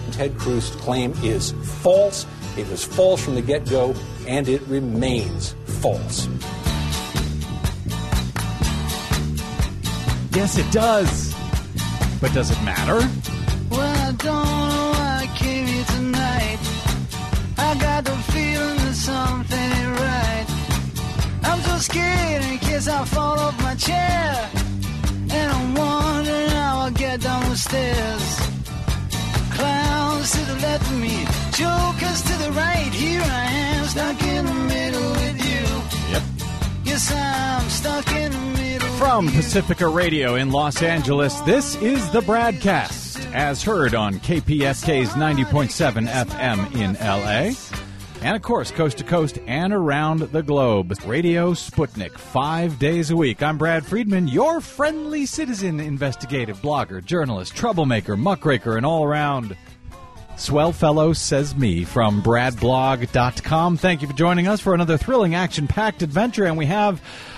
Ted Cruz's claim is false. It was false from the get-go, and it remains false. Yes, it does. But does it matter? Well, I don't know why I came here tonight. I got the feeling that something ain't right. I'm so scared in case I fall off my chair. And I'm wondering how I'll get down the stairs. Clowns to the left of me, jokers to the right. Here I am, stuck in the middle with you. Yep. Yes, I'm stuck in the middle. From Pacifica Radio in Los Angeles, this is the Bradcast, as heard on KPSK's 90.7 FM in L.A., and, of course, coast to coast and around the globe. Radio Sputnik, 5 days a week. I'm Brad Friedman, your friendly citizen investigative blogger, journalist, troublemaker, muckraker, and all-around swell fellow, says me, from bradblog.com. Thank you for joining us for another thrilling, action-packed adventure, and we have...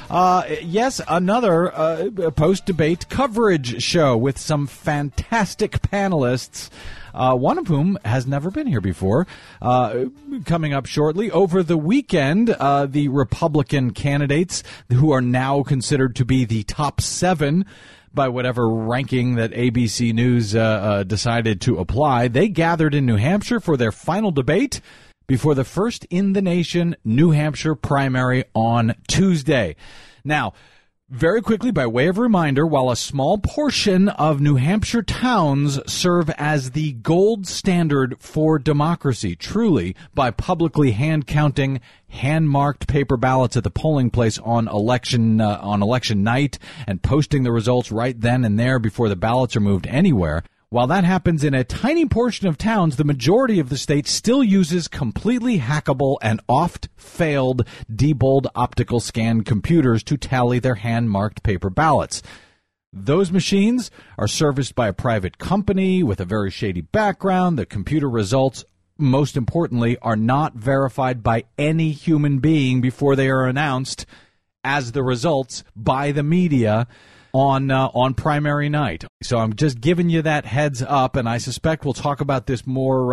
another post-debate coverage show with some fantastic panelists, one of whom has never been here before. Coming up shortly. Over the weekend, the Republican candidates, who are now considered to be the top 7 by whatever ranking that ABC News decided to apply, they gathered in New Hampshire for their final debate before the first in the nation New Hampshire primary on Tuesday. Now, very quickly, by way of reminder, while a small portion of New Hampshire towns serve as the gold standard for democracy, truly, by publicly hand-counting, hand-marked paper ballots at the polling place on election night and posting the results right then and there before the ballots are moved anywhere, while that happens in a tiny portion of towns, the majority of the state still uses completely hackable and oft-failed Diebold optical scan computers to tally their hand-marked paper ballots. Those machines are serviced by a private company with a very shady background. The computer results, most importantly, are not verified by any human being before they are announced as the results by the media on primary night. So I'm just giving you that heads up, and I suspect we'll talk about this more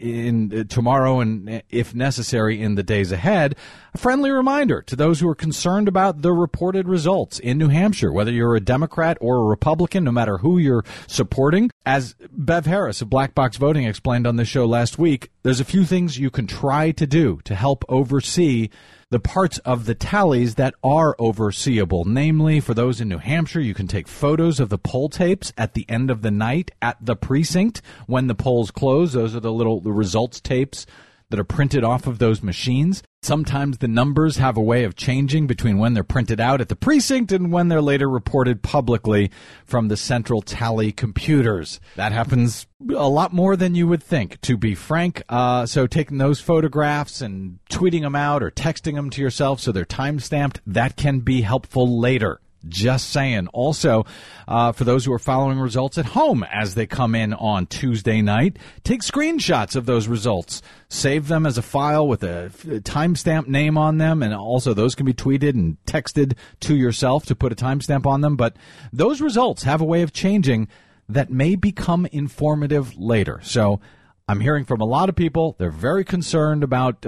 in tomorrow and, if necessary, in the days ahead. A friendly reminder to those who are concerned about the reported results in New Hampshire, whether you're a Democrat or a Republican, no matter who you're supporting. As Bev Harris of Black Box Voting explained on this show last week, there's a few things you can try to do to help oversee the parts of the tallies that are overseeable. Namely, for those in New Hampshire, you can take photos of the poll tapes at the end of the night at the precinct when the polls close. Those are the results tapes that are printed off of those machines. Sometimes the numbers have a way of changing between when they're printed out at the precinct and when they're later reported publicly from the central tally computers. That happens a lot more than you would think, to be frank. So taking those photographs and tweeting them out or texting them to yourself so they're time-stamped, that can be helpful later. Just saying. Also, for those who are following results at home as they come in on Tuesday night, take screenshots of those results. Save them as a file with a timestamp name on them, and also those can be tweeted and texted to yourself to put a timestamp on them. But those results have a way of changing that may become informative later. So I'm hearing from a lot of people. They're very concerned about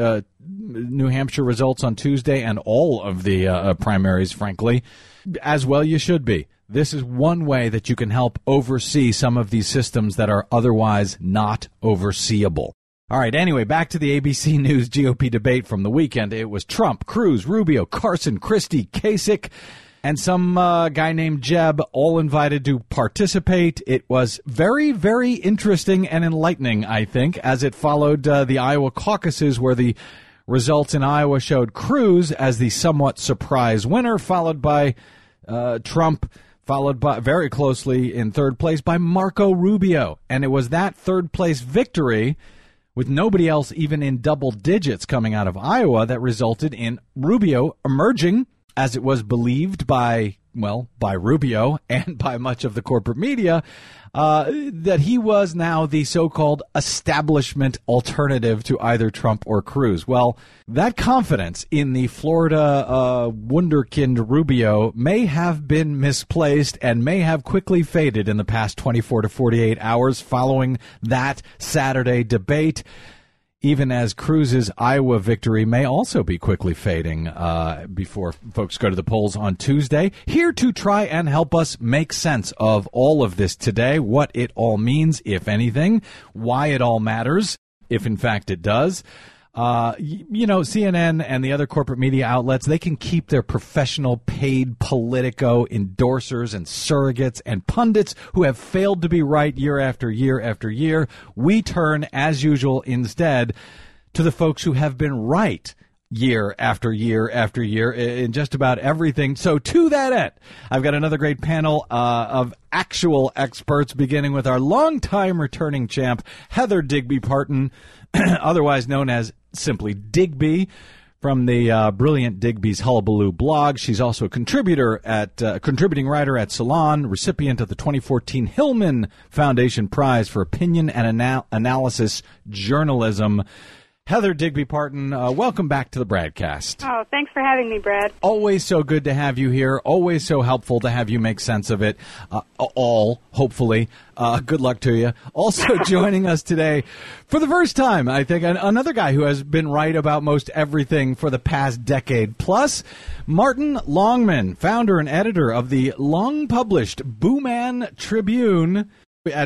New Hampshire results on Tuesday and all of the primaries, frankly. As well you should be. This is one way that you can help oversee some of these systems that are otherwise not overseeable. All right, anyway, back to the ABC News GOP debate from the weekend. It was Trump, Cruz, Rubio, Carson, Christie, Kasich, and some guy named Jeb, all invited to participate. It was very, very interesting and enlightening, I think, as it followed the Iowa caucuses, where the results in Iowa showed Cruz as the somewhat surprise winner, followed by Trump, followed by very closely in third place by Marco Rubio. And it was that third-place victory, with nobody else even in double digits coming out of Iowa, that resulted in Rubio emerging, as it was believed by by Rubio and by much of the corporate media, that he was now the so-called establishment alternative to either Trump or Cruz. Well, that confidence in the Florida wunderkind Rubio may have been misplaced and may have quickly faded in the past 24 to 48 hours following that Saturday debate, even as Cruz's Iowa victory may also be quickly fading before folks go to the polls on Tuesday. Here to try and help us make sense of all of this today, what it all means, if anything, why it all matters, if in fact it does. CNN and the other corporate media outlets, they can keep their professional paid Politico endorsers and surrogates and pundits who have failed to be right year after year after year. We turn, as usual, instead to the folks who have been right year after year after year in just about everything. So to that end, I've got another great panel of actual experts, beginning with our longtime returning champ, Heather Digby Parton, otherwise known as simply Digby, from the brilliant Digby's Hullabaloo blog. She's also a contributing writer at Salon, recipient of the 2014 Hillman Foundation Prize for Opinion and Analysis Journalism. Heather Digby Parton, welcome back to the Bradcast. Oh, thanks for having me, Brad. Always so good to have you here. Always so helpful to have you make sense of it hopefully. Good luck to you. Also joining us today for the first time, I think, another guy who has been right about most everything for the past decade plus, Martin Longman, founder and editor of the long-published Booman Tribune. At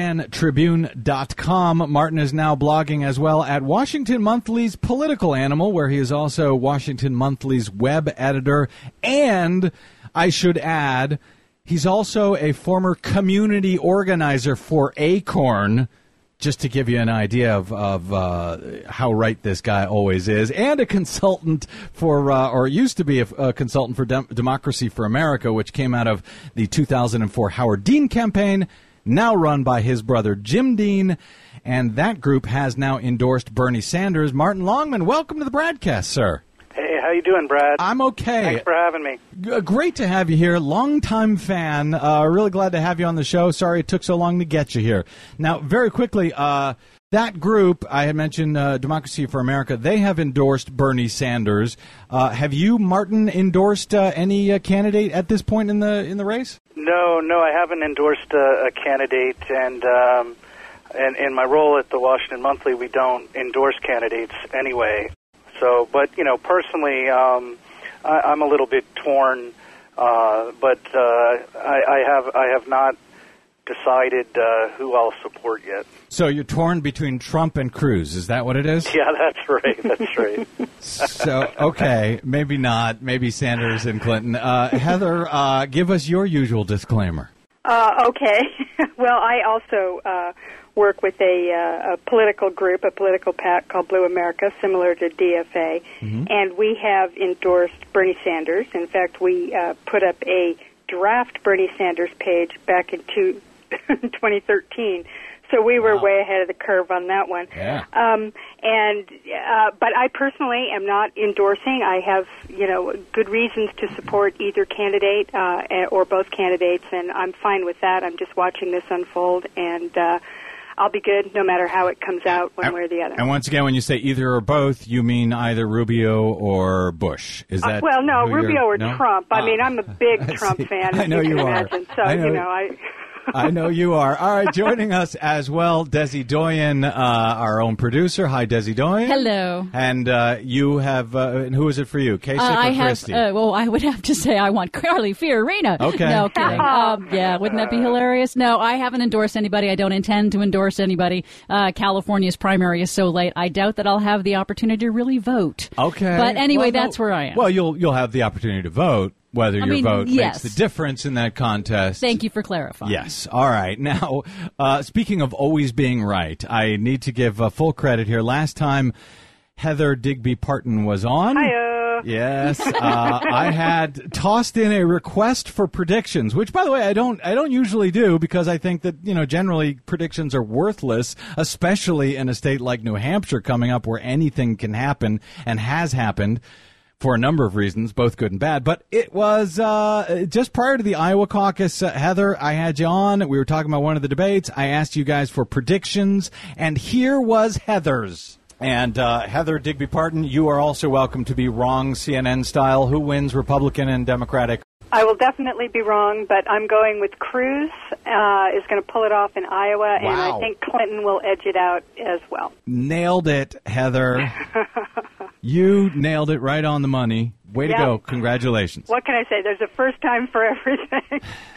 BoomanTribune.com. Martin is now blogging as well at Washington Monthly's Political Animal, where he is also Washington Monthly's web editor. And I should add, he's also a former community organizer for Acorn, just to give you an idea of how right this guy always is, and a consultant for, or used to be a consultant for Democracy for America, which came out of the 2004 Howard Dean campaign, now run by his brother Jim Dean, and that group has now endorsed Bernie Sanders. Martin Longman, welcome to the Bradcast, sir. Hey, how you doing, Brad? I'm okay. Thanks for having me. Great to have you here. Longtime fan. Really glad to have you on the show. Sorry it took so long to get you here. Now, very quickly, that group, I had mentioned Democracy for America, they have endorsed Bernie Sanders. Have you, Martin, endorsed any candidate at this point in the race? No, I haven't endorsed a candidate, and in my role at the Washington Monthly, we don't endorse candidates anyway. So, but personally, I'm a little bit torn, but I have not decided who I'll support yet. So you're torn between Trump and Cruz. Is that what it is? Yeah, that's right. That's right. So, okay, maybe not. Maybe Sanders and Clinton. Heather, give us your usual disclaimer. Okay. Well, I also work with a political group, a political PAC called Blue America, similar to DFA, and we have endorsed Bernie Sanders. In fact, we put up a draft Bernie Sanders page back in 2013. So we were way ahead of the curve on that one. Yeah. But I personally am not endorsing. I have, good reasons to support either candidate or both candidates, and I'm fine with that. I'm just watching this unfold, and I'll be good no matter how it comes out one way or the other. And once again, when you say either or both, you mean either Rubio or Bush. Is that well, no, Rubio or no? Trump. I mean, I'm a big Trump fan, I know as you you can are. imagine. So, I know you are. All right, joining us as well, Desi Doyen, our own producer. Hi, Desi Doyen. Hello. And you have, and who is it for you, Kasich or Christie? Well, I would have to say I want Carly Fiorina. Okay. No, kidding. Yeah, wouldn't that be hilarious? No, I haven't endorsed anybody. I don't intend to endorse anybody. California's primary is so late. I doubt that I'll have the opportunity to really vote. Okay. But anyway, that's where I am. Well, you'll have the opportunity to vote. Whether your vote yes. makes the difference in that contest. Thank you for clarifying. Yes. All right. Now, speaking of always being right, I need to give full credit here. Last time Heather Digby Parton was on. Hiya. Yes. I had tossed in a request for predictions, which, by the way, I don't usually do because I think that, generally predictions are worthless, especially in a state like New Hampshire coming up where anything can happen and has happened. for a number of reasons, both good and bad. But it was just prior to the Iowa caucus, Heather, I had you on. We were talking about one of the debates. I asked you guys for predictions, and here was Heather's. And Heather Digby Parton, you are also welcome to be wrong CNN style. Who wins, Republican and Democratic? I will definitely be wrong, but I'm going with Cruz is going to pull it off in Iowa, and I think Clinton will edge it out as well. Nailed it, Heather. You nailed it right on the money. Way to go. Congratulations. What can I say? There's a first time for everything.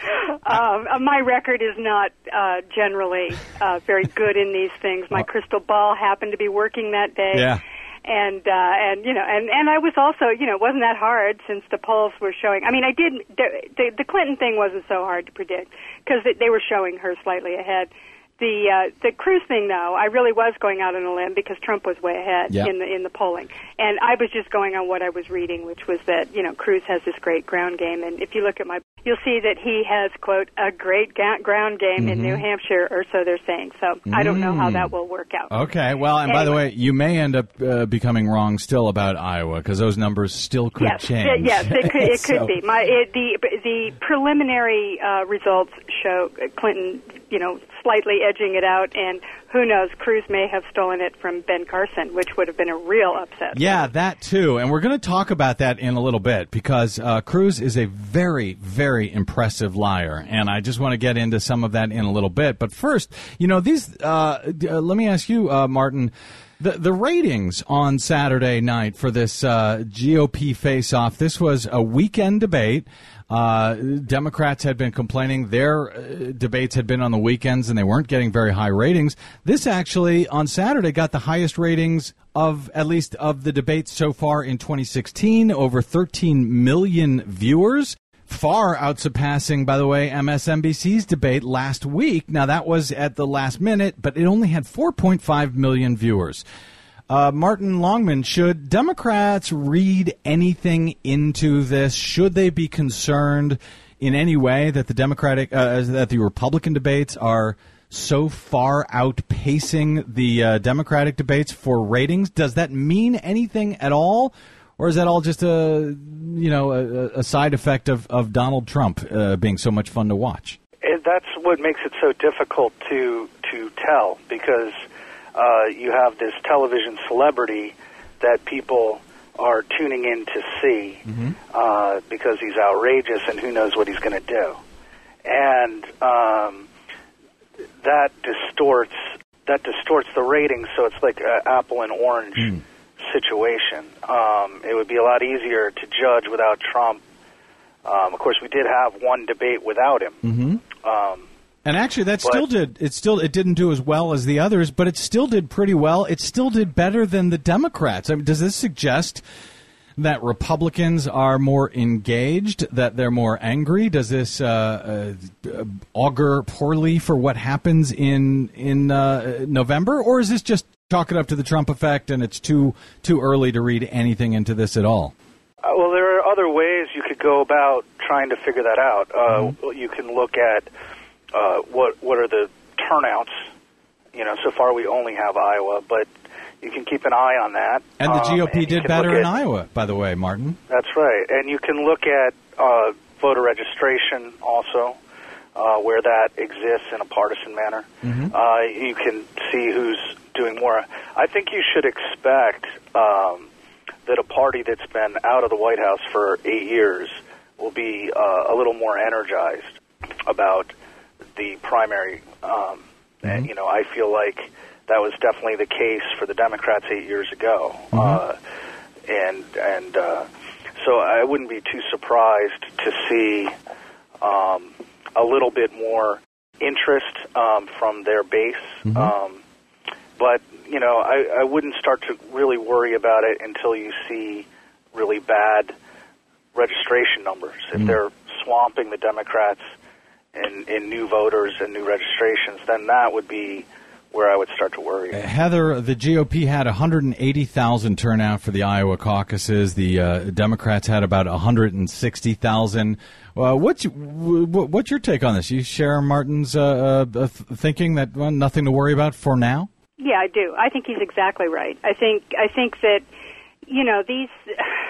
My record is not generally very good in these things. My crystal ball happened to be working that day. Yeah. And you know, and I was also, you know, it wasn't that hard since the polls were showing. I mean, the Clinton thing wasn't so hard to predict because they were showing her slightly ahead. The Cruz thing, though, I really was going out on a limb because Trump was way ahead in the polling, and I was just going on what I was reading, which was that, you know, Cruz has this great ground game, and if you look at you'll see that he has, quote, a great ground game in New Hampshire, or so they're saying. So I don't know how that will work out. Okay, well, and by the way, you may end up becoming wrong still about Iowa because those numbers still could change. Yes, it could be. The preliminary results show Clinton, you know, slightly edging it out, and who knows, Cruz may have stolen it from Ben Carson, which would have been a real upset. Yeah, that too, and we're going to talk about that in a little bit because Cruz is a very, very impressive liar, and I just want to get into some of that in a little bit. But first, you know, these. Let me ask you, Martin. The ratings on Saturday night for this GOP face-off, this was a weekend debate. Democrats had been complaining their debates had been on the weekends and they weren't getting very high ratings. This actually, on Saturday, got the highest ratings of, at least of the debates so far in 2016, over 13 million viewers. Far outsurpassing, by the way, MSNBC's debate last week. Now, that was at the last minute, but it only had 4.5 million viewers. Martin Longman, should Democrats read anything into this? Should they be concerned in any way that that the Republican debates are so far outpacing the Democratic debates for ratings? Does that mean anything at all? Or is that all just a side effect of Donald Trump being so much fun to watch? That's what makes it so difficult to tell, because you have this television celebrity that people are tuning in to see because he's outrageous and who knows what he's going to do. And that distorts the ratings, so it's like an apple and orange situation. It would be a lot easier to judge without Trump. Of course, we did have one debate without him. And actually, it didn't do as well as the others, but it still did pretty well. It still did better than the Democrats. I mean, does this suggest that Republicans are more engaged, that they're more angry? Does this augur poorly for what happens in November, or is this just chalk it up to the Trump effect and it's too early to read anything into this at all? Well, there are other ways you could go about trying to figure that out. You can look at what are the turnouts. You know, so far we only have Iowa, but you can keep an eye on that. And the GOP did better in Iowa, by the way, Martin. That's right. And you can look at voter registration also, where that exists in a partisan manner. You can see who's doing more. I think you should expect that a party that's been out of the White House for 8 years will be a little more energized about the primary. And, you know, I feel like that was definitely the case for the Democrats 8 years ago. So I wouldn't be too surprised to see a little bit more interest from their base. But, you know, I wouldn't start to really worry about it until you see really bad registration numbers. If they're swamping the Democrats in new voters and new registrations, then that would be where I would start to worry. Heather, the GOP had 180,000 turnout for the Iowa caucuses. The Democrats had about 160,000. What's your take on this? You share Martin's thinking that nothing to worry about for now? Yeah, I do. I think he's exactly right. I think that, you know, these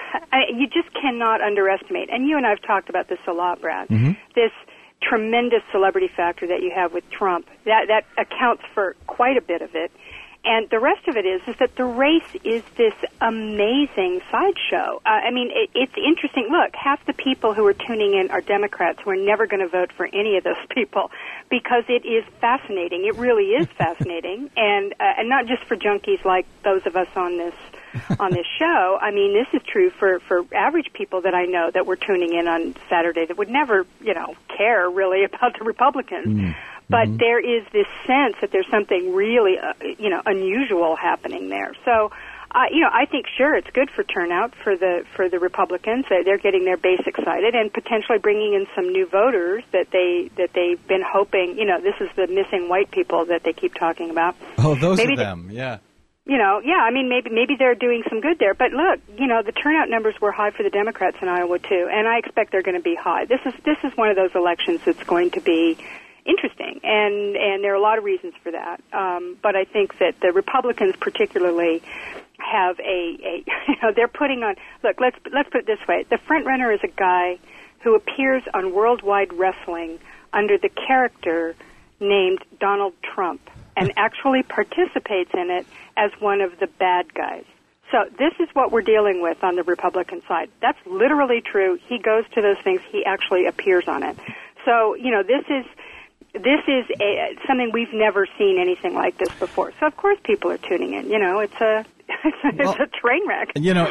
you just cannot underestimate. And you and I have talked about this a lot, Brad. This tremendous celebrity factor that you have with Trump, that accounts for quite a bit of it. And the rest of it is that the race is this amazing sideshow. I mean, it's interesting. Look, half the people who are tuning in are Democrats who are never going to vote for any of those people because it is fascinating. It really is fascinating, and not just for junkies like those of us on this show. I mean, this is true for average people that I know that were tuning in on Saturday that would never, care really about the Republicans. But there is this sense that there's something really, unusual happening there. So, I think sure it's good for turnout for the Republicans. They're getting their base excited and potentially bringing in some new voters that they've been hoping. This is the missing white people that they keep talking about. Oh, those are them, yeah. I mean, maybe they're doing some good there. But look, the turnout numbers were high for the Democrats in Iowa too, and I expect they're going to be high. This is one of those elections that's going to be interesting, and there are a lot of reasons for that. But I think that the Republicans particularly have they're putting on. Look, let's put it this way: the front runner is a guy who appears on Worldwide Wrestling under the character named Donald Trump, and actually participates in it as one of the bad guys. So this is what we're dealing with on the Republican side. That's literally true. He goes to those things. He actually appears on it. So, this is something we've never seen anything like this before. So, of course, people are tuning in. It's a train wreck.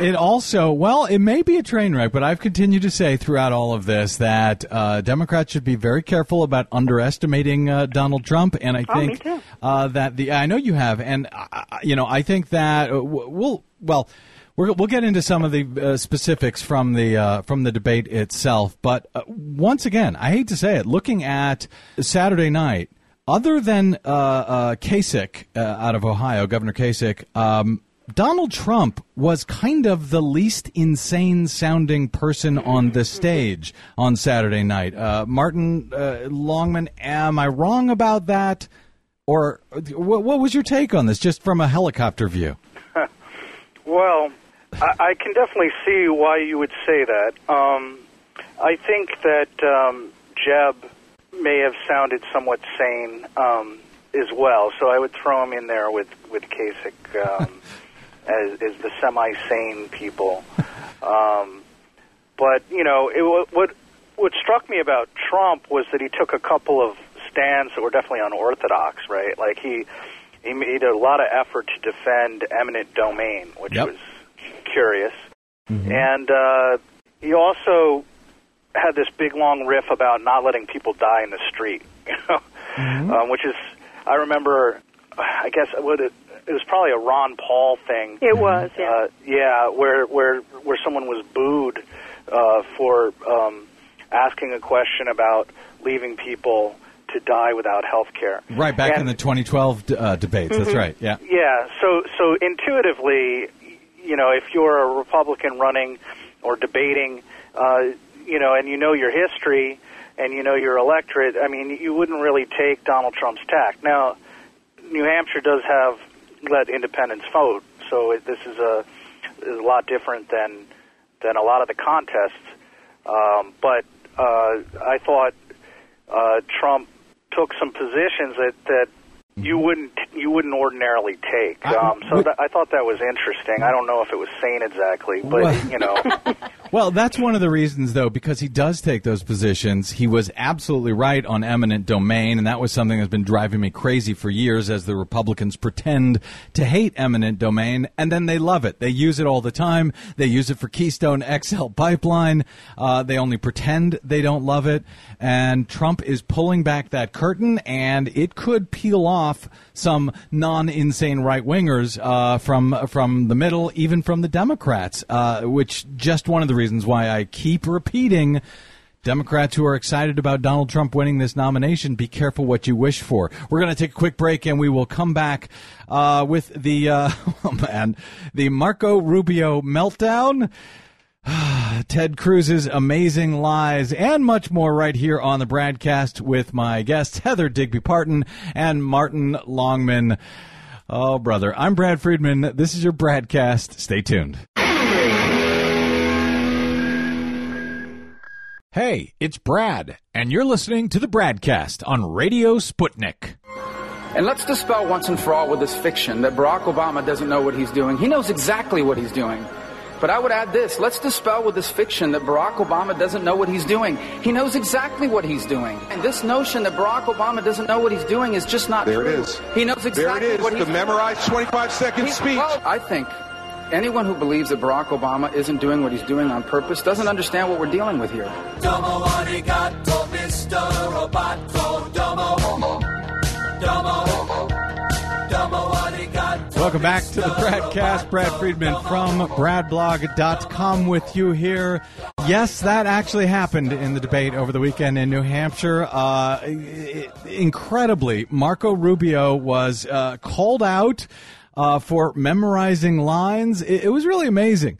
It may be a train wreck, but I've continued to say throughout all of this that Democrats should be very careful about underestimating Donald Trump. And I think me too. I know you have. And, I think that we'll get into some of the specifics from the debate itself. But once again, I hate to say it, looking at Saturday night, other than Kasich out of Ohio, Governor Kasich, Donald Trump was kind of the least insane-sounding person on the stage on Saturday night. Martin Longman, am I wrong about that? Or what was your take on this, just from a helicopter view? Well, I can definitely see why you would say that. I think that Jeb may have sounded somewhat sane as well, so I would throw him in there with Kasich as the semi-sane people. But what struck me about Trump was that he took a couple of stands that were definitely unorthodox, right? Like he made a lot of effort to defend eminent domain, which was curious. And he also had this big, long riff about not letting people die in the street, which is, I remember, I guess it was probably a Ron Paul thing. It was, yeah. Where someone was booed for asking a question about leaving people to die without health care. Right, back in the 2012 debates, that's right, yeah. Yeah, so intuitively, if you're a Republican running or debating, and your history and your electorate, I mean, you wouldn't really take Donald Trump's tack. Now, New Hampshire does have let independents vote, so this is a lot different than a lot of the contests. But I thought Trump took some positions that you wouldn't ordinarily take. I thought that was interesting. I don't know if it was sane exactly, but Well, that's one of the reasons, though, because he does take those positions. He was absolutely right on eminent domain, and that was something that's been driving me crazy for years as the Republicans pretend to hate eminent domain, and then they love it. They use it all the time. They use it for Keystone XL pipeline. They only pretend they don't love it, and Trump is pulling back that curtain, and it could peel off some non-insane right-wingers from the middle, even from the Democrats, which just one of the reasons why I keep repeating, Democrats who are excited about Donald Trump winning this nomination, be careful what you wish for. We're going to take a quick break, and we will come back with the Marco Rubio meltdown, Ted Cruz's amazing lies, and much more right here on the Bradcast with my guests, Heather Digby Parton and Martin Longman. Oh, brother. I'm Brad Friedman. This is your Bradcast. Stay tuned. Hey, it's Brad, and you're listening to the Bradcast on Radio Sputnik. And let's dispel once and for all with this fiction that Barack Obama doesn't know what he's doing. He knows exactly what he's doing. But I would add this. Let's dispel with this fiction that Barack Obama doesn't know what he's doing. He knows exactly what he's doing. And this notion that Barack Obama doesn't know what he's doing is just not true. There it is. He knows exactly what he's doing. There it is, the memorized 25-second speech. Well, I think anyone who believes that Barack Obama isn't doing what he's doing on purpose doesn't understand what we're dealing with here. Domo arigato, Mr. Roboto. Domo. Welcome back to the Bradcast. Brad Friedman from BradBlog.com with you here. Yes, that actually happened in the debate over the weekend in New Hampshire. Incredibly, Marco Rubio was called out for memorizing lines. It was really amazing.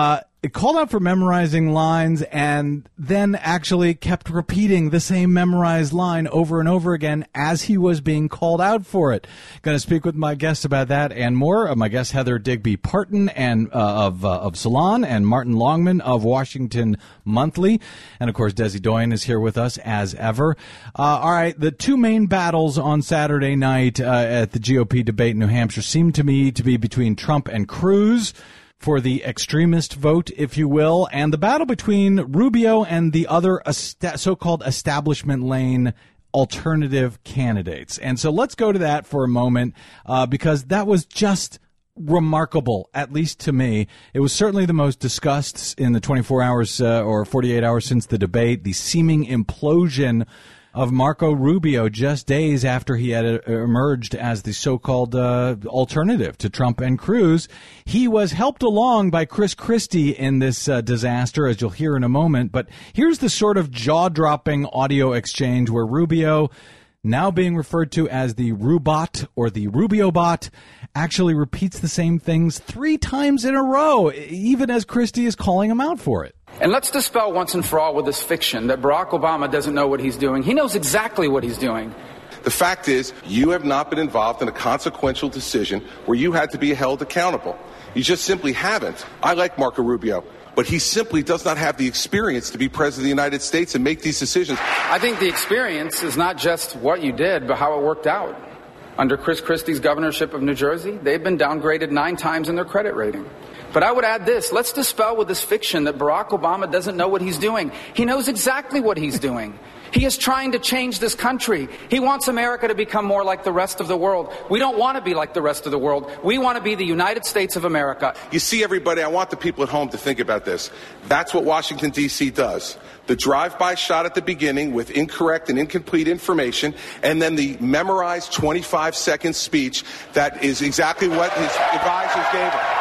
It called out for memorizing lines and then actually kept repeating the same memorized line over and over again as he was being called out for it. Going to speak with my guests about that and more. My guest Heather Digby Parton and of Salon, and Martin Longman of Washington Monthly, and of course Desi Doyen is here with us as ever. All right, the two main battles on Saturday night at the GOP debate in New Hampshire seemed to me to be between Trump and Cruz for the extremist vote, if you will, and the battle between Rubio and the other so-called establishment lane alternative candidates. And so let's go to that for a moment, because that was just remarkable, at least to me. It was certainly the most discussed in the 24 hours or 48 hours since the debate, the seeming implosion of Marco Rubio just days after he had emerged as the so-called alternative to Trump and Cruz. He was helped along by Chris Christie in this disaster, as you'll hear in a moment. But here's the sort of jaw-dropping audio exchange where Rubio, now being referred to as the Rubot or the Rubio bot, actually repeats the same things 3 times in a row, even as Christie is calling him out for it. And let's dispel once and for all with this fiction that Barack Obama doesn't know what he's doing. He knows exactly what he's doing. The fact is, you have not been involved in a consequential decision where you had to be held accountable. You just simply haven't. I like Marco Rubio, but he simply does not have the experience to be president of the United States and make these decisions. I think the experience is not just what you did, but how it worked out. Under Chris Christie's governorship of New Jersey, they've been downgraded 9 times in their credit rating. But I would add this. Let's dispel with this fiction that Barack Obama doesn't know what he's doing. He knows exactly what he's doing. He is trying to change this country. He wants America to become more like the rest of the world. We don't want to be like the rest of the world. We want to be the United States of America. You see, everybody, I want the people at home to think about this. That's what Washington, D.C. does. The drive-by shot at the beginning with incorrect and incomplete information, and then the memorized 25-second speech that is exactly what his advisors gave him.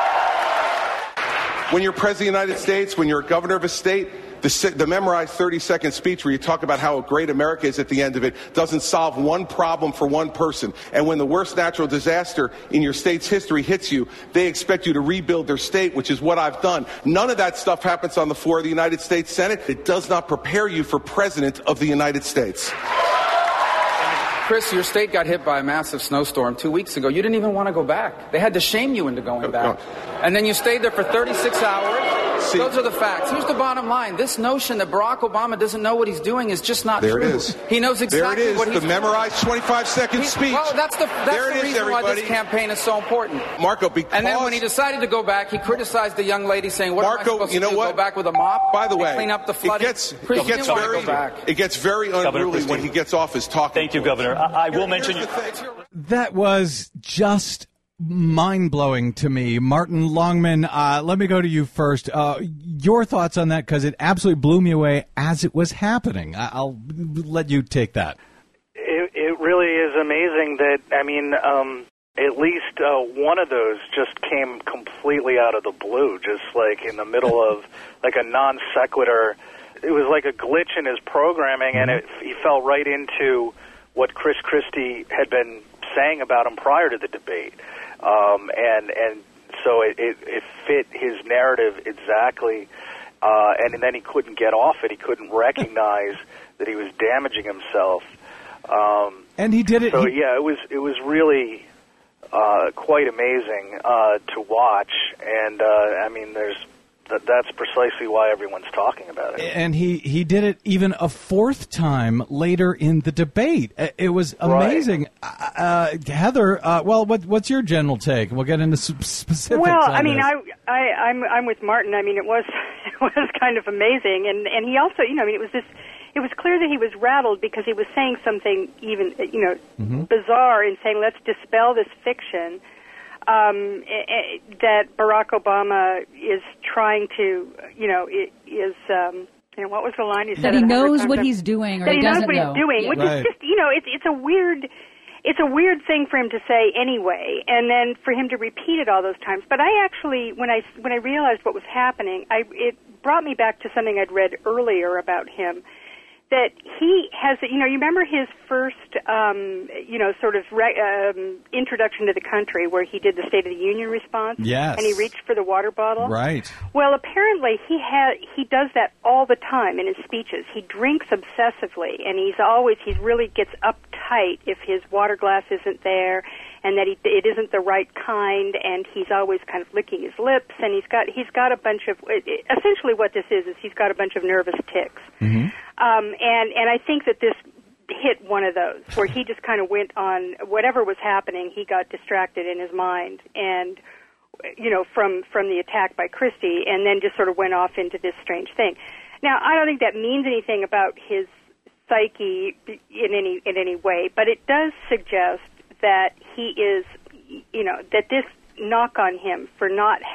When you're president of the United States, when you're a governor of a state, the memorized 30-second speech where you talk about how great America is at the end of it doesn't solve one problem for one person. And when the worst natural disaster in your state's history hits you, they expect you to rebuild their state, which is what I've done. None of that stuff happens on the floor of the United States Senate. It does not prepare you for president of the United States. Chris, your state got hit by a massive snowstorm 2 weeks ago. You didn't even want to go back. They had to shame you into going back. And then you stayed there for 36 hours. See, those are the facts. Here's the bottom line. This notion that Barack Obama doesn't know what he's doing is just not true. There it is. He knows exactly what he's doing. The memorized 25-second speech. Well, that's the reason why this campaign is so important. Marco, because... And then when he decided to go back, he criticized the young lady saying, what am I supposed to do, go back with a mop? By the way, clean up the flooding? It gets very unruly when he gets off his talking. Thank you, Governor. I will mention... That was just mind-blowing to me. Martin Longman, let me go to you first. Your thoughts on that, because it absolutely blew me away as it was happening. I'll let you take that. It really is amazing that, I mean, at least one of those just came completely out of the blue, just like in the middle of like a non sequitur. It was like a glitch in his programming, and he fell right into what Chris Christie had been saying about him prior to the debate. And so it fit his narrative exactly, and then he couldn't get off it. He couldn't recognize that he was damaging himself. And he did it. So yeah, it was really quite amazing to watch. And I mean, there's that's precisely why everyone's talking about it. And he did it even a fourth time later in the debate. It was amazing. Right. Heather, what's your general take? We'll get into specifics. Well, on I mean, this. I'm with Martin. I mean, it was kind of amazing, and he also, it was clear that he was rattled because he was saying something even, bizarre in saying, let's dispel this fiction that Barack Obama is trying to, what was the line he said? That he knows what he's doing, or that he knows doesn't what know. he's doing, Yeah. which is just, it's a weird thing for him to say anyway, and then for him to repeat it all those times. But I actually, when I realized what was happening, it brought me back to something I'd read earlier about him. That he has, you remember his first, introduction to the country where he did the State of the Union response? Yes. And he reached for the water bottle? Right. Well, apparently he does that all the time in his speeches. He drinks obsessively, and he really gets uptight if his water glass isn't there, and that it isn't the right kind, and he's always kind of licking his lips, and he's got a bunch of, essentially what this is he's got a bunch of nervous tics. Mm-hmm. And I think that this hit one of those, where he just kind of went on, whatever was happening, he got distracted in his mind, and, from the attack by Christie, and then just sort of went off into this strange thing. Now, I don't think that means anything about his psyche in any way, but it does suggest that he is, that this knock on him for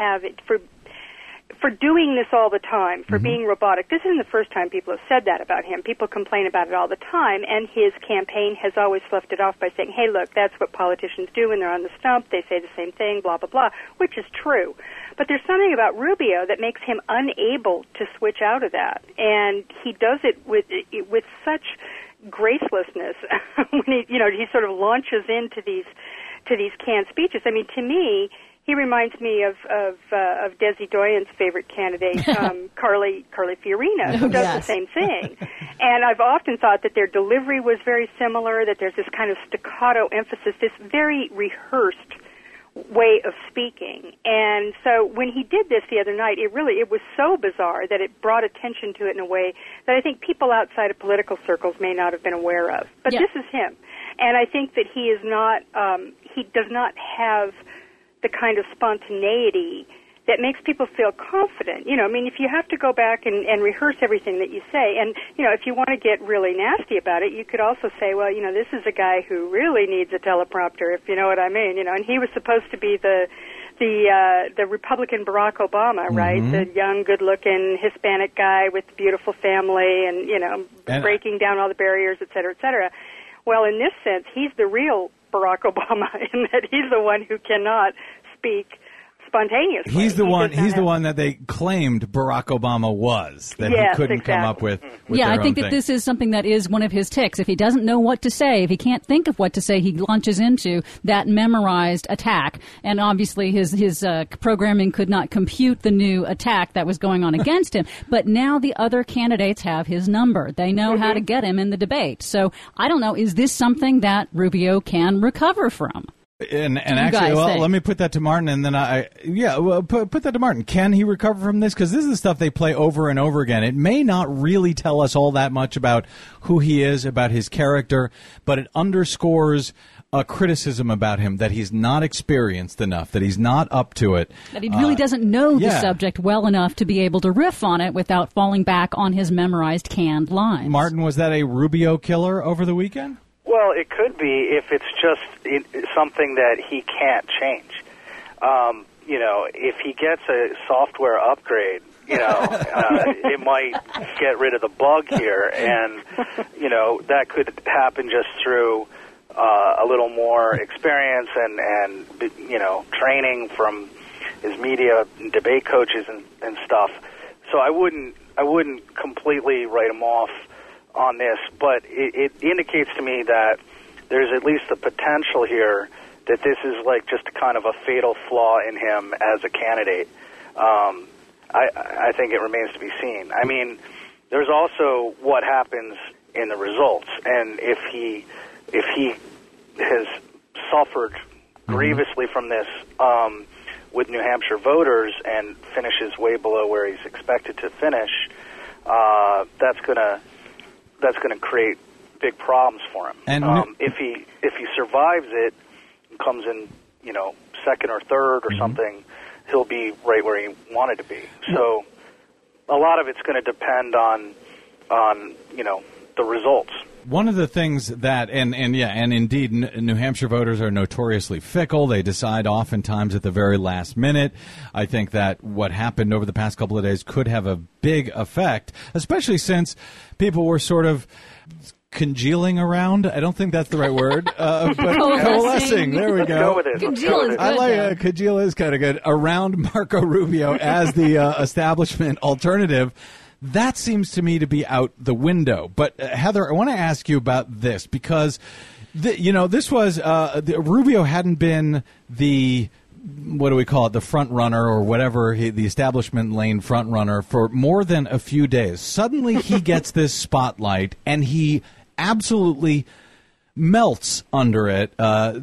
doing this all the time, for being robotic. This isn't the first time people have said that about him. People complain about it all the time, and his campaign has always left it off by saying, hey, look, that's what politicians do when they're on the stump. They say the same thing, blah, blah, blah, which is true. But there's something about Rubio that makes him unable to switch out of that, and he does it with such gracelessness when he sort of launches into these canned speeches. I mean, to me, he reminds me of Desi Doyen's favorite candidate, Carly Fiorina, who does the same thing. And I've often thought that their delivery was very similar, that there's this kind of staccato emphasis, this very rehearsed way of speaking. And so when he did this the other night, it was so bizarre that it brought attention to it in a way that I think people outside of political circles may not have been aware of. But this is him. And I think that he is not, he does not have the kind of spontaneity that makes people feel confident. I mean, if you have to go back and rehearse everything that you say, and, if you want to get really nasty about it, you could also say, well, this is a guy who really needs a teleprompter, if you know what I mean, and he was supposed to be the Republican Barack Obama, right? The young, good-looking Hispanic guy with a beautiful family and, breaking down all the barriers, et cetera, et cetera. Well, in this sense, he's the real Barack Obama in that he's the one who cannot speak spontaneously. He's the one that they claimed Barack Obama was, that he couldn't come up with I think that this is something that is one of his tics. If he doesn't know what to say, if he can't think of what to say, he launches into that memorized attack. And obviously his programming could not compute the new attack that was going on against him. But now the other candidates have his number. They know how to get him in the debate. So I don't know, is this something that Rubio can recover from? And actually, let me put that to Martin, and then put that to Martin. Can he recover from this? Because this is the stuff they play over and over again. It may not really tell us all that much about who he is, about his character, but it underscores a criticism about him that he's not experienced enough, that he's not up to it. That he really doesn't know the subject well enough to be able to riff on it without falling back on his memorized canned lines. Martin, was that a Rubio killer over the weekend? Well, it could be if it's just something that he can't change. If he gets a software upgrade, it might get rid of the bug here, and, that could happen just through a little more experience and training from his media and debate coaches and stuff. So I wouldn't completely write him off on this, but it indicates to me that there's at least the potential here that this is like just kind of a fatal flaw in him as a candidate. I think it remains to be seen. I mean, there's also what happens in the results, and if he has suffered grievously from this, with New Hampshire voters and finishes way below where he's expected to finish, that's gonna create big problems for him. And if he survives it, and comes in, second or third or something, he'll be right where he wanted to be. So a lot of it's going to depend on the results. One of the things that, and indeed, New Hampshire voters are notoriously fickle. They decide oftentimes at the very last minute. I think that what happened over the past couple of days could have a big effect, especially since people were sort of congealing around. I don't think that's the right word, but coalescing. There we go. Go with it. Congeal is good. I like congeal is kind of good. Around Marco Rubio as the establishment alternative. That seems to me to be out the window. But, Heather, I want to ask you about this because, this was Rubio hadn't been the, what do we call it, the front runner or whatever, the establishment lane front runner for more than a few days. Suddenly he gets this spotlight and he absolutely melts under it,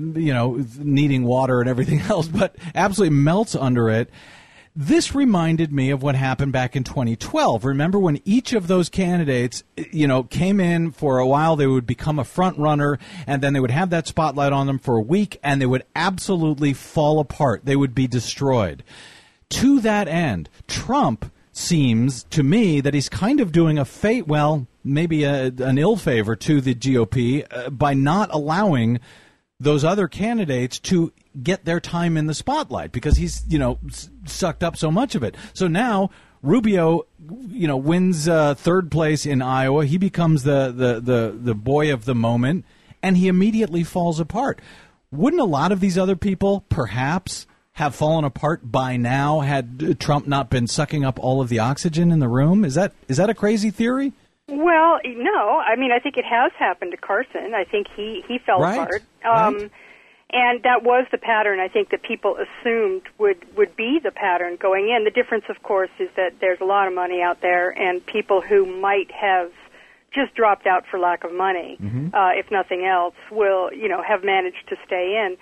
needing water and everything else, but absolutely melts under it. This reminded me of what happened back in 2012. Remember when each of those candidates, came in for a while, they would become a front runner, and then they would have that spotlight on them for a week, and they would absolutely fall apart. They would be destroyed. To that end, Trump seems to me that he's kind of doing maybe an ill favor to the GOP by not allowing those other candidates to get their time in the spotlight because he's, sucked up so much of it. So now Rubio, wins third place in Iowa. He becomes the boy of the moment, and he immediately falls apart. Wouldn't a lot of these other people perhaps have fallen apart by now had Trump not been sucking up all of the oxygen in the room? Is that a crazy theory? Well, no. I mean, I think it has happened to Carson. I think he fell apart. Right. And that was the pattern, I think, that people assumed would be the pattern going in. The difference, of course, is that there's a lot of money out there, and people who might have just dropped out for lack of money, if nothing else, will, have managed to stay in.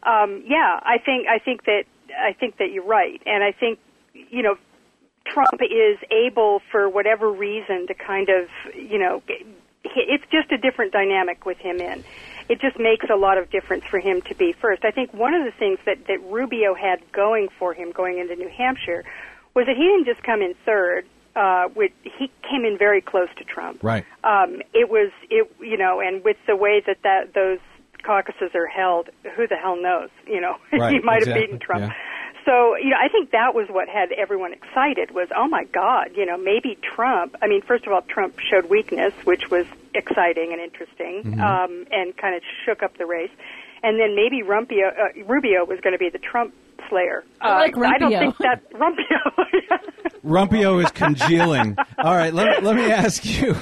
I think that you're right. And I think, Trump is able, for whatever reason, to kind of, it's just a different dynamic with him in. It just makes a lot of difference for him to be first. I think one of the things that Rubio had going for him going into New Hampshire was that he didn't just come in third. He came in very close to Trump. Right. And with the way that those caucuses are held, who the hell knows? Right, he might have beaten Trump. Yeah. So, I think that was what had everyone excited was, oh, my God, maybe Trump. I mean, first of all, Trump showed weakness, which was exciting and interesting, and kind of shook up the race. And then maybe Rubio was going to be the Trump slayer. I like Rumpio. I don't think that Rumpio. Rumpio is congealing. All right, let me ask you.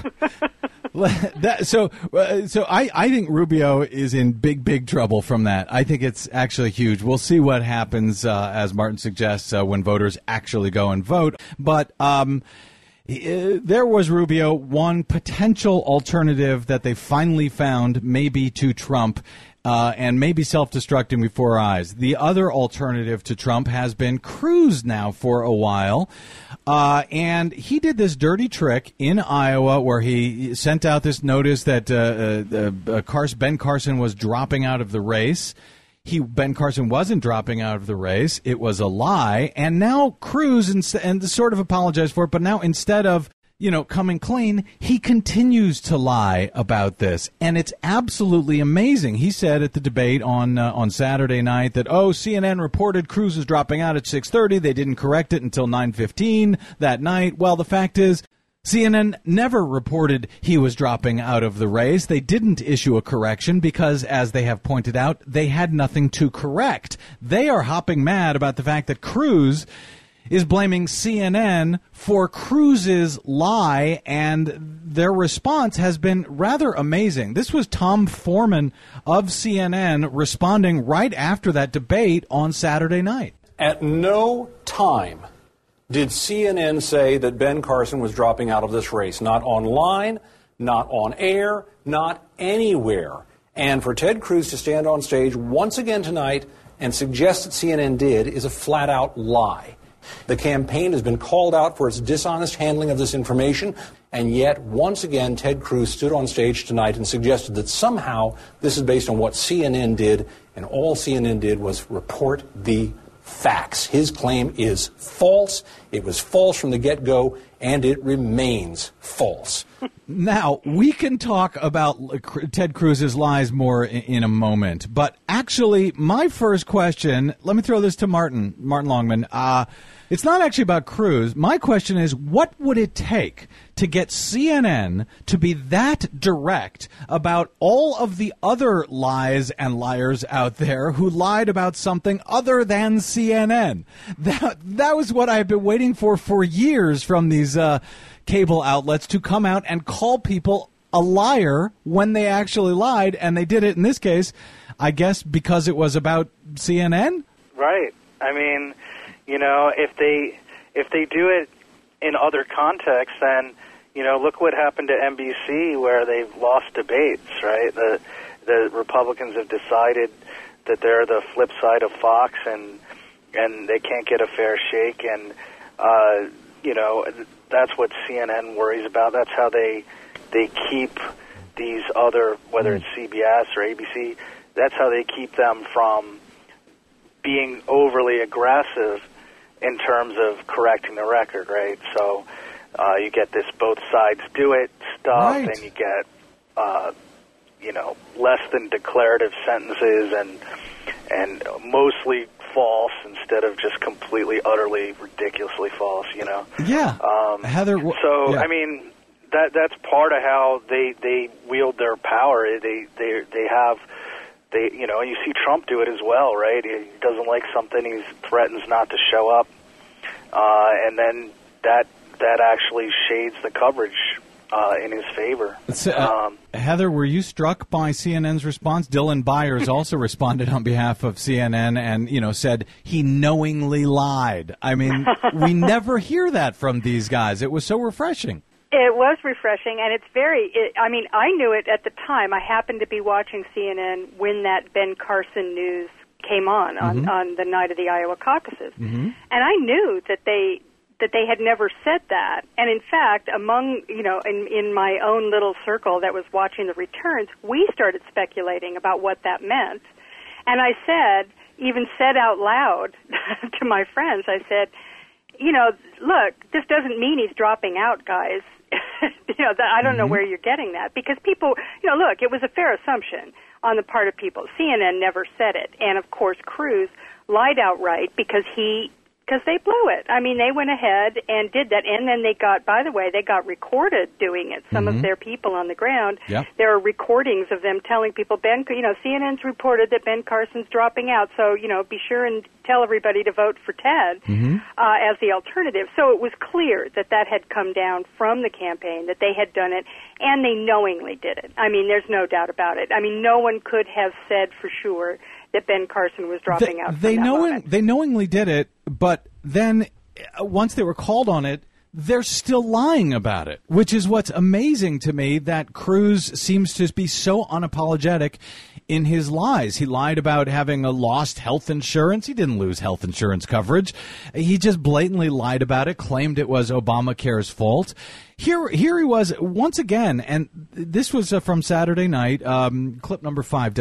So I think Rubio is in big trouble from that. I think it's actually huge. We'll see what happens, as Martin suggests, when voters actually go and vote. But there was Rubio, one potential alternative that they finally found, maybe to Trump, and maybe self-destructing before our eyes. The other alternative to Trump has been Cruz now for a while. And he did this dirty trick in Iowa where he sent out this notice that Ben Carson was dropping out of the race. Ben Carson wasn't dropping out of the race. It was a lie. And now Cruz, and sort of apologized for it, but now instead of coming clean, he continues to lie about this. And it's absolutely amazing. He said at the debate on Saturday night that, CNN reported Cruz is dropping out at 6:30. They didn't correct it until 9:15 that night. Well, the fact is, CNN never reported he was dropping out of the race. They didn't issue a correction because, as they have pointed out, they had nothing to correct. They are hopping mad about the fact that Cruz is blaming CNN for Cruz's lie, and their response has been rather amazing. This was Tom Foreman of CNN responding right after that debate on Saturday night. At no time did CNN say that Ben Carson was dropping out of this race. Not online, not on air, not anywhere. And for Ted Cruz to stand on stage once again tonight and suggest that CNN did is a flat-out lie. The campaign has been called out for its dishonest handling of this information, and yet, once again, Ted Cruz stood on stage tonight and suggested that somehow this is based on what CNN did, and all CNN did was report the facts. His claim is false. It was false from the get-go, and it remains false. Now, we can talk about Ted Cruz's lies more in a moment, but actually, my first question, let me throw this to Martin Longman. It's not actually about Cruz. My question is, what would it take to get CNN to be that direct about all of the other lies and liars out there who lied about something other than CNN? That was what I've been waiting for years from these cable outlets to come out and call people a liar when they actually lied, and they did it in this case, I guess, because it was about CNN? Right. I mean, you know, if they do it in other contexts, then, you know, look what happened to NBC where they've lost debates, right? The Republicans have decided that they're the flip side of Fox, and they can't get a fair shake, and you know, that's what CNN worries about. That's how they keep these other, whether it's CBS or ABC, that's how they keep them from being overly aggressive in terms of correcting the record, right? So you get this both sides do it stuff, right, and you get, you know, less than declarative sentences and mostly false instead of just completely, utterly, ridiculously false, you know? Yeah. Heather. So, yeah. I mean, that's part of how they wield their power. They have, you know, and you see Trump do it as well, right? He doesn't like something, he threatens not to show up, and then that actually shades the coverage in his favor. Heather, were you struck by CNN's response? Dylan Byers also responded on behalf of CNN and, you know, said he knowingly lied. I mean, we never hear that from these guys. It was so refreshing. It was refreshing, and it's I mean, I knew it at the time. I happened to be watching CNN when that Ben Carson news came on the night of the Iowa caucuses. Mm-hmm. And I knew that they had never said that. And in fact, among, you know, in my own little circle that was watching the returns, we started speculating about what that meant. And I even said out loud to my friends, I said, you know, look, this doesn't mean he's dropping out, guys. You know, I don't know where you're getting that, because people, you know, look, it was a fair assumption on the part of people. CNN never said it. And of course, Cruz lied outright because they blew it. I mean, they went ahead and did that, and then they got recorded doing it. Some of their people on the ground, there are recordings of them telling people, CNN's reported that Ben Carson's dropping out, so, you know, be sure and tell everybody to vote for Ted as the alternative. So it was clear that had come down from the campaign, that they had done it, and they knowingly did it. I mean, there's no doubt about it. I mean, no one could have said for sure that Ben Carson was dropping out. They knowingly did it, but then once they were called on it, they're still lying about it, which is what's amazing to me, that Cruz seems to be so unapologetic in his lies. He lied about having lost health insurance. He didn't lose health insurance coverage. He just blatantly lied about it, claimed it was Obamacare's fault. Here he was once again, and this was from Saturday night, clip number 5,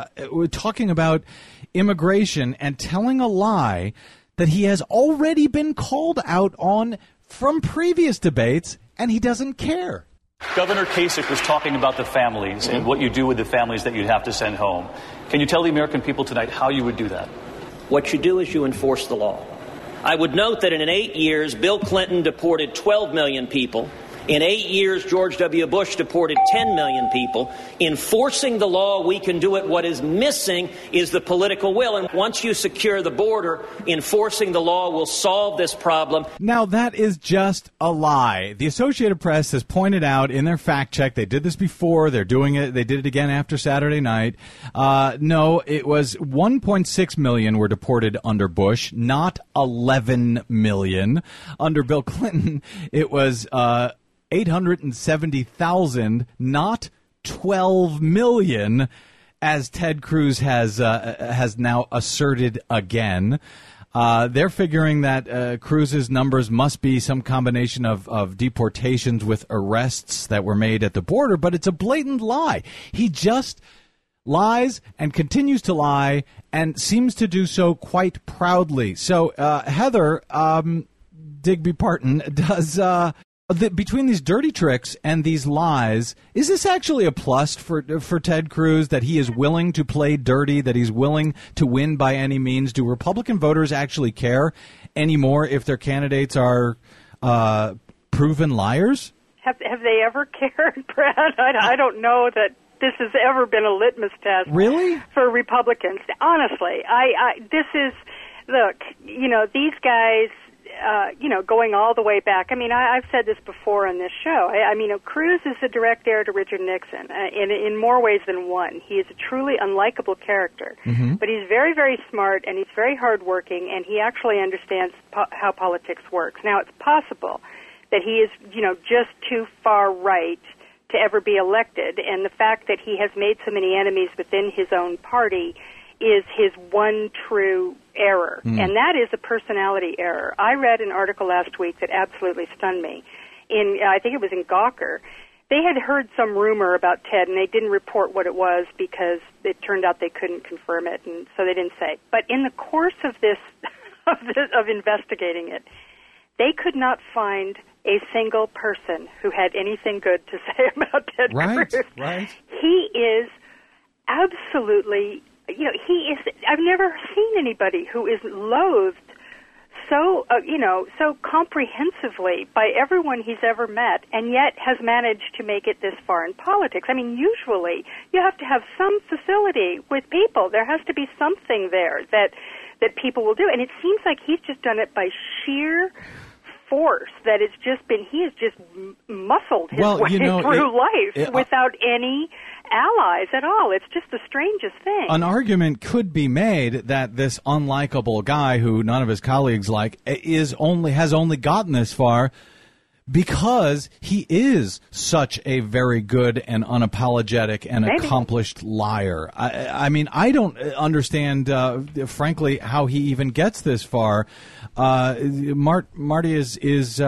talking about immigration and telling a lie that he has already been called out on from previous debates, and he doesn't care. Governor Kasich was talking about the families and what you do with the families that you'd have to send home. Can you tell the American people tonight how you would do that? What you do is you enforce the law. I would note that in 8 years, Bill Clinton deported 12 million people. In 8 years, George W. Bush deported 10 million people. Enforcing the law, we can do it. What is missing is the political will. And once you secure the border, enforcing the law will solve this problem. Now, that is just a lie. The Associated Press has pointed out in their fact check, they did this before, they're doing it, they did it again after Saturday night. No, it was 1.6 million were deported under Bush, not 11 million. Under Bill Clinton, it was 870,000, not 12 million. as Ted Cruz has now asserted again. They're figuring that Cruz's numbers must be some combination of deportations with arrests that were made at the border, but it's a blatant lie. He just lies and continues to lie and seems to do so quite proudly. So, Heather Digby Parton, does between these dirty tricks and these lies, is this actually a plus for Ted Cruz, that he is willing to play dirty, that he's willing to win by any means? Do Republican voters actually care anymore if their candidates are proven liars? Have they ever cared, Brad? I don't know that this has ever been a litmus test. Really? For Republicans. Honestly, this is, look, these guys, going all the way back. I mean, I've said this before on this show. Cruz is the direct heir to Richard Nixon in more ways than one. He is a truly unlikable character, but he's very, very smart, and he's very hardworking, and he actually understands how politics works. Now, it's possible that he is, just too far right to ever be elected, and the fact that he has made so many enemies within his own party is his one true error, and that is a personality error. I read an article last week that absolutely stunned me. I think it was in Gawker. They had heard some rumor about Ted, and they didn't report what it was because it turned out they couldn't confirm it, and so they didn't say. But in the course of of investigating it, they could not find a single person who had anything good to say about Ted Cruz. Right. He is absolutely, I've never seen anybody who is loathed so comprehensively by everyone he's ever met, and yet has managed to make it this far in politics. I mean, usually you have to have some facility with people. There has to be something there that people will do, and it seems like he's just done it by sheer force, that it's just been, he has just muscled his way through life without any allies at all. It's just the strangest thing. An argument could be made that this unlikable guy who none of his colleagues like has only gotten this far because he is such a very good and unapologetic and accomplished liar. I mean, I don't understand, frankly, how he even gets this far. Marty, is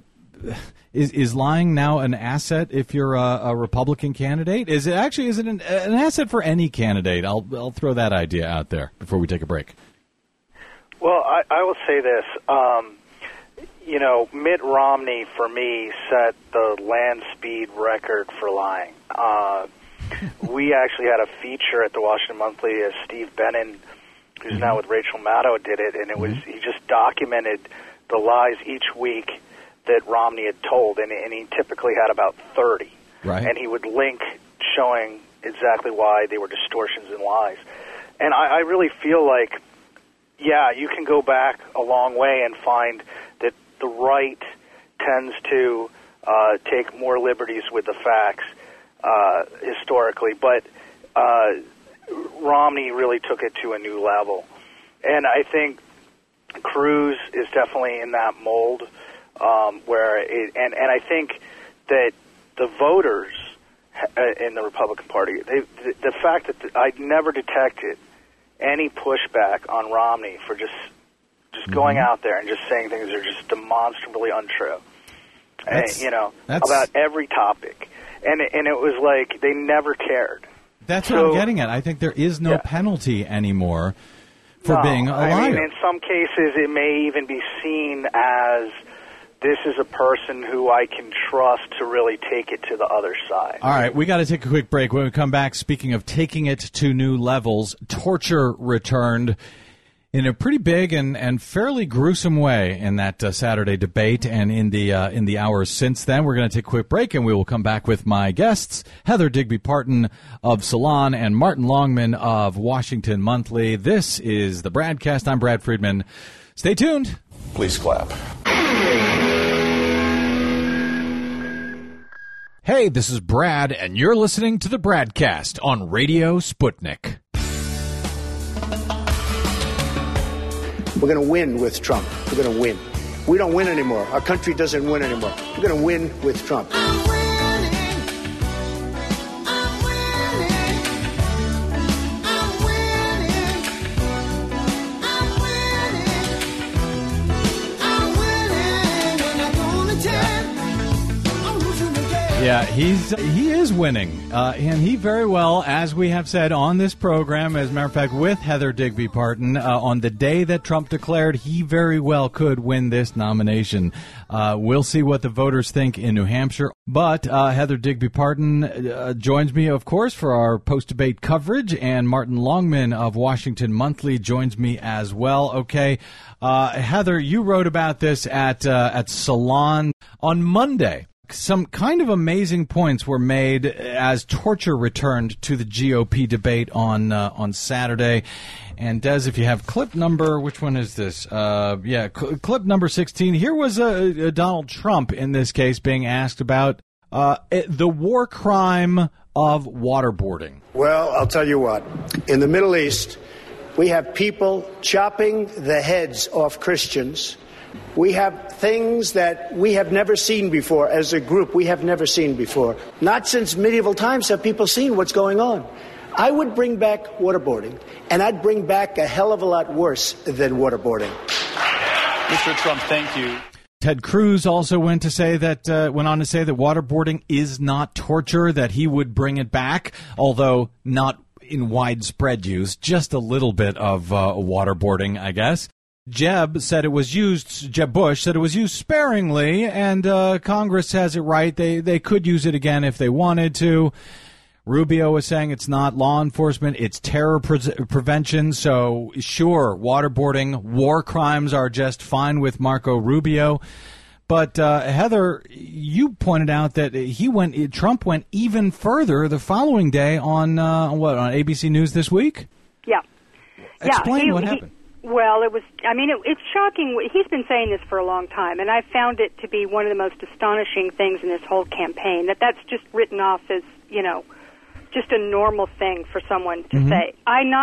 lying now an asset if you're a Republican candidate? Is it an asset for any candidate? I'll throw that idea out there before we take a break. Well, I will say this. Mitt Romney, for me, set the land speed record for lying. We actually had a feature at the Washington Monthly as Steve Bannon, who's now with Rachel Maddow, did it, and it was he just documented the lies each week that Romney had told, and he typically had about 30. Right. And he would link showing exactly why they were distortions and lies. And I really feel like, you can go back a long way and find that the right tends to take more liberties with the facts historically, but Romney really took it to a new level. And I think Cruz is definitely in that mold, and I think that the voters in the Republican Party, the fact that I never detected any pushback on Romney for just going out there and just saying things that are just demonstrably untrue, about every topic, and it was like they never cared. That's what I'm getting at. I think there is no penalty anymore for being a liar. I mean, in some cases, it may even be seen as this is a person who I can trust to really take it to the other side. All right, we got to take a quick break. When we come back, speaking of taking it to new levels, torture returned in a pretty big and fairly gruesome way in that Saturday debate, and in the hours since then. We're going to take a quick break, and we will come back with my guests, Heather Digby Parton of Salon and Martin Longman of Washington Monthly. This is the Bradcast. I'm Brad Friedman. Stay tuned. Please clap. Hey, this is Brad, and you're listening to the Bradcast on Radio Sputnik. We're going to win with Trump. We're going to win. We don't win anymore. Our country doesn't win anymore. We're going to win with Trump. Yeah, he is winning, and he very well, as we have said on this program, as a matter of fact, with Heather Digby Parton, on the day that Trump declared, he very well could win this nomination. We'll see what the voters think in New Hampshire. But Heather Digby Parton joins me, of course, for our post-debate coverage, and Martin Longman of Washington Monthly joins me as well. Okay, Heather, you wrote about this at Salon on Monday. Some kind of amazing points were made as torture returned to the GOP debate on Saturday. And Des, if you have clip number, which one is this? Clip number 16. Here was Donald Trump in this case being asked about the war crime of waterboarding. Well, I'll tell you what. In the Middle East, we have people chopping the heads off Christians. We have things that we have never seen before. As a group, we have never seen before. Not since medieval times have people seen what's going on. I would bring back waterboarding, and I'd bring back a hell of a lot worse than waterboarding. Mr. Trump, thank you. Ted Cruz also went on to say that waterboarding is not torture, that he would bring it back, although not in widespread use, just a little bit of waterboarding, I guess. Jeb Bush said it was used sparingly, and Congress has it right. They could use it again if they wanted to. Rubio was saying it's not law enforcement, it's terror prevention. So, sure, waterboarding, war crimes are just fine with Marco Rubio. But, Heather, you pointed out that Trump went even further the following day on ABC News This Week? Yeah. Explain what happened. Well, it's shocking. He's been saying this for a long time, and I found it to be one of the most astonishing things in this whole campaign, that's just written off as, just a normal thing for someone to say.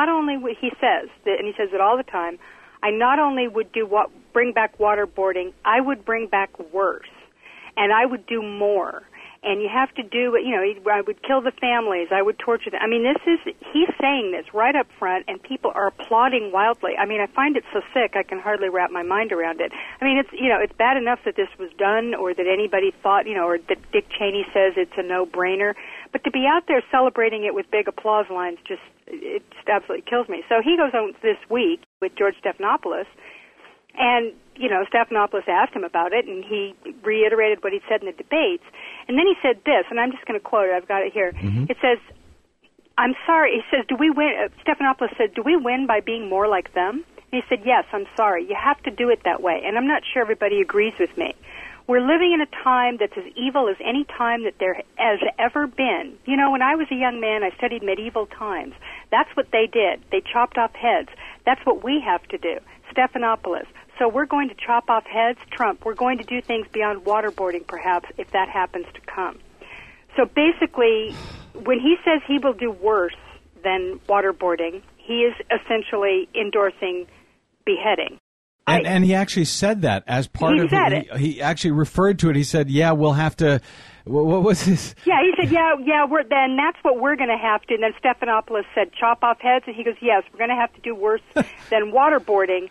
He says, and he says it all the time, I not only would bring back waterboarding, I would bring back worse, and I would do more. And you have to do, I would kill the families, I would torture them. He's saying this right up front, and people are applauding wildly. I find it so sick, I can hardly wrap my mind around it. It's bad enough that this was done, or that anybody thought, or that Dick Cheney says it's a no-brainer. But to be out there celebrating it with big applause lines, it just absolutely kills me. So he goes on this week with George Stephanopoulos, and, Stephanopoulos asked him about it, and he reiterated what he said in the debates. And then he said this, and I'm just going to quote it. I've got it here. It says, I'm sorry. He says, do we win? Stephanopoulos said, do we win by being more like them? And he said, yes, I'm sorry. You have to do it that way. And I'm not sure everybody agrees with me. We're living in a time that's as evil as any time that there has ever been. When I was a young man, I studied medieval times. That's what they did. They chopped off heads. That's what we have to do. Stephanopoulos. So we're going to chop off heads. Trump, we're going to do things beyond waterboarding, perhaps, if that happens to come. So basically, when he says he will do worse than waterboarding, he is essentially endorsing beheading. And he actually said that as part of it. He actually referred to it. He said, yeah, we'll have to... What was this? Yeah, he said, then that's what we're going to have to. And then Stephanopoulos said, chop off heads. And he goes, yes, we're going to have to do worse than waterboarding.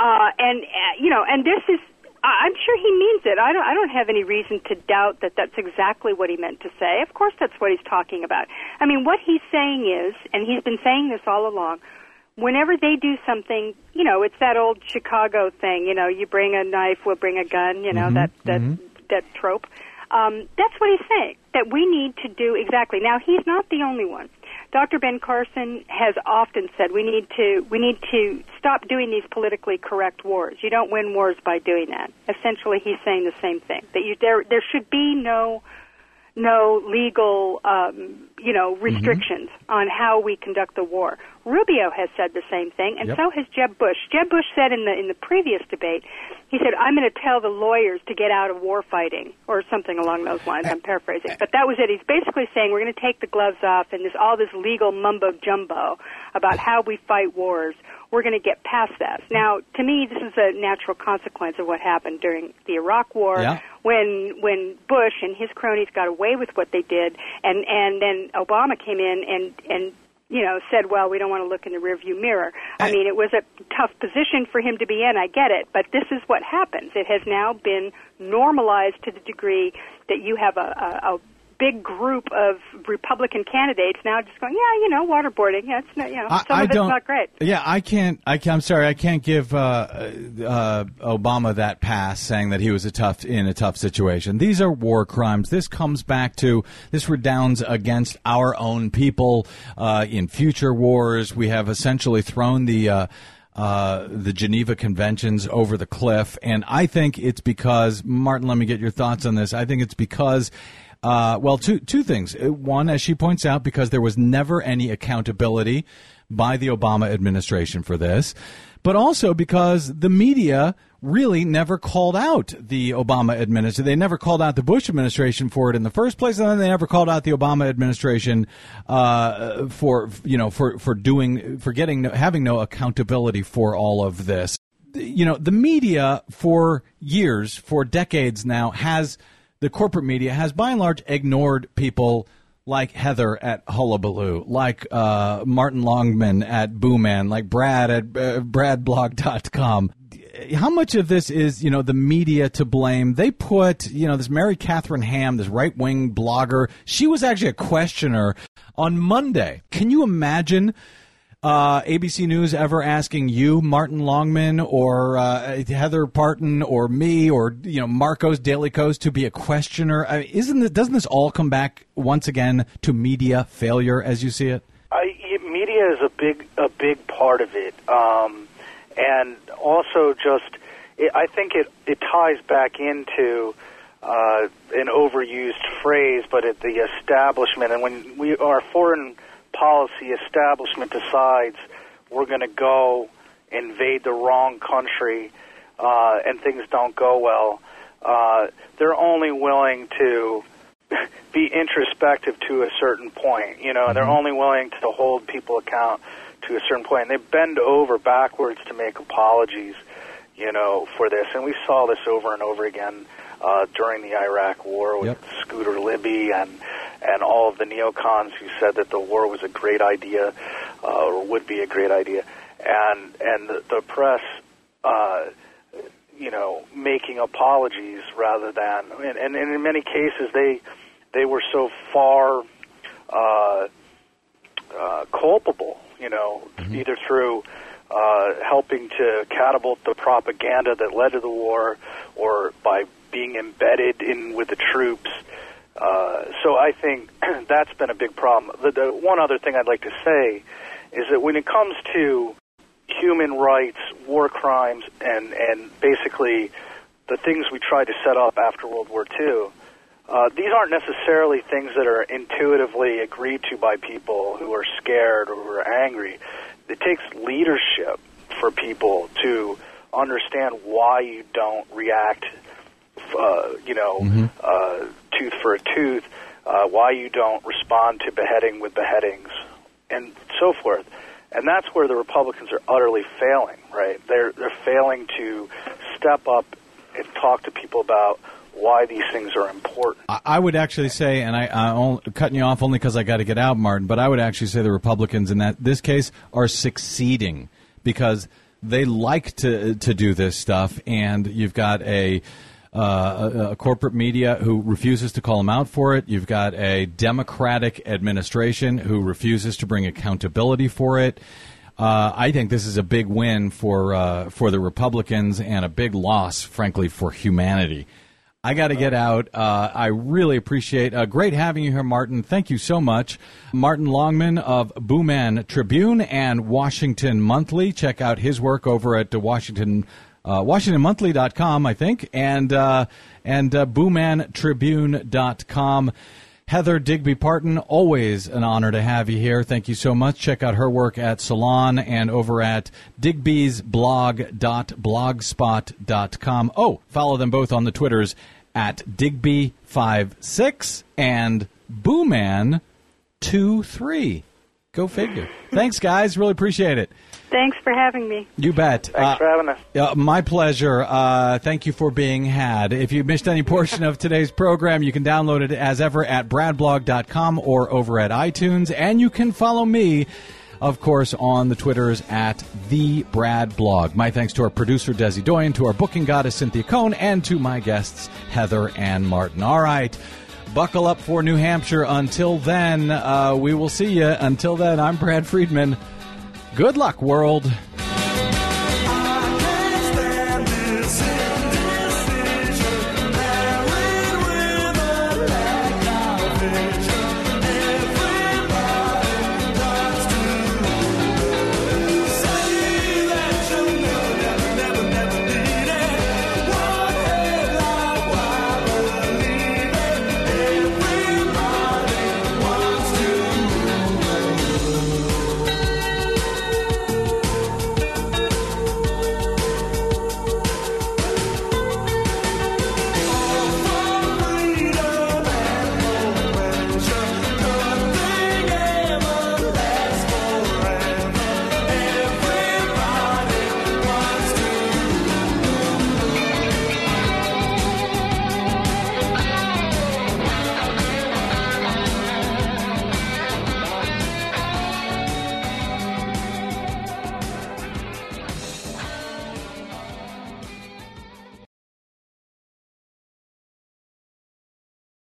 And this is, I'm sure he means it. I don't have any reason to doubt that that's exactly what he meant to say. Of course that's what he's talking about. What he's saying is, and he's been saying this all along, whenever they do something, it's that old Chicago thing, you bring a knife, we'll bring a gun, that trope. That's what he's saying, that we need to do exactly. Now, he's not the only one. Dr. Ben Carson has often said we need to stop doing these politically correct wars. You don't win wars by doing that. Essentially, he's saying the same thing, that there should be no legal restrictions on how we conduct the war. Rubio has said the same thing, and so has Jeb Bush. Jeb Bush said in the previous debate, he said, I'm going to tell the lawyers to get out of war fighting, or something along those lines. I'm paraphrasing. But that was it. He's basically saying we're going to take the gloves off and all this legal mumbo-jumbo about how we fight wars. We're going to get past that. Now, to me, this is a natural consequence of what happened during the Iraq War, when Bush and his cronies got away with what they did, and then Obama came in and said, well, we don't want to look in the rearview mirror. It was a tough position for him to be in, I get it, but this is what happens. It has now been normalized to the degree that you have a big group of Republican candidates now just going, waterboarding. Yeah, it's not, some of it's not great. Yeah, I'm sorry, I can't give Obama that pass, saying that he was in a tough situation. These are war crimes. This redounds against our own people in future wars. We have essentially thrown the Geneva Conventions over the cliff, and I think it's because, Martin, let me get your thoughts on this. I think it's because two things. One, as she points out, because there was never any accountability by the Obama administration for this, but also because the media really never called out the Obama administration. They never called out the Bush administration for it in the first place, and then they never called out the Obama administration having no accountability for all of this. The media for years, for decades now, the corporate media has by and large ignored people like Heather at Hullabaloo, like Martin Longman at Booman, like Brad at bradblog.com. How much of this is, the media to blame? They put, this Mary Catherine Ham, this right-wing blogger, she was actually a questioner on Monday. Can you imagine ABC News ever asking you, Martin Longman, or Heather Parton, or me, or Marcos Daily Kos to be a questioner? Doesn't this all come back once again to media failure, as you see it? Media is a big part of it, and also I think it ties back into an overused phrase, but at the establishment, and when our foreign policy establishment decides we're going to go invade the wrong country and things don't go well, they're only willing to be introspective to a certain point. They're only willing to hold people account to a certain point. And they bend over backwards to make apologies, for this. And we saw this over and over again during the Iraq War with Scooter Libby and all of the neocons who said that the war was a great idea or would be a great idea. And the press, making apologies rather than, and in many cases they were so far culpable, either through helping to catapult the propaganda that led to the war or by being embedded in with the troops. So I think that's been a big problem. The one other thing I'd like to say is that when it comes to human rights, war crimes, and basically the things we tried to set up after World War II, these aren't necessarily things that are intuitively agreed to by people who are scared or who are angry. It takes leadership for people to understand why you don't react, tooth for a tooth, why you don't respond to beheading with beheadings, and so forth. And that's where the Republicans are utterly failing, right? They're failing to step up and talk to people about why these things are important. I would actually say, and I'm cutting you off only because I got to get out, Martin, but I would actually say the Republicans in this case are succeeding because they like to do this stuff, and you've got a corporate media who refuses to call them out for it. You've got a Democratic administration who refuses to bring accountability for it. I think this is a big win for the Republicans and a big loss, frankly, for humanity. I got to get out. I really appreciate great having you here, Martin. Thank you so much. Martin Longman of Booman Tribune and Washington Monthly. Check out his work over at WashingtonMonthly.com, I think, and BoomanTribune.com. Heather Digby Parton, always an honor to have you here. Thank you so much. Check out her work at Salon and over at digbysblog.blogspot.com. Oh, follow them both on the Twitters at Digby56 and Booman23. Go figure. Thanks, guys. Really appreciate it. Thanks for having me. You bet. Thanks for having us. My pleasure. Thank you for being had. If you missed any portion of today's program, you can download it as ever at bradblog.com or over at iTunes. And you can follow me, of course, on the Twitters at @TheBradBlog. My thanks to our producer, Desi Doyen, to our booking goddess, Cynthia Cohn, and to my guests, Heather and Martin. All right. Buckle up for New Hampshire. Until then, we will see you. Until then, I'm Brad Friedman. Good luck, world.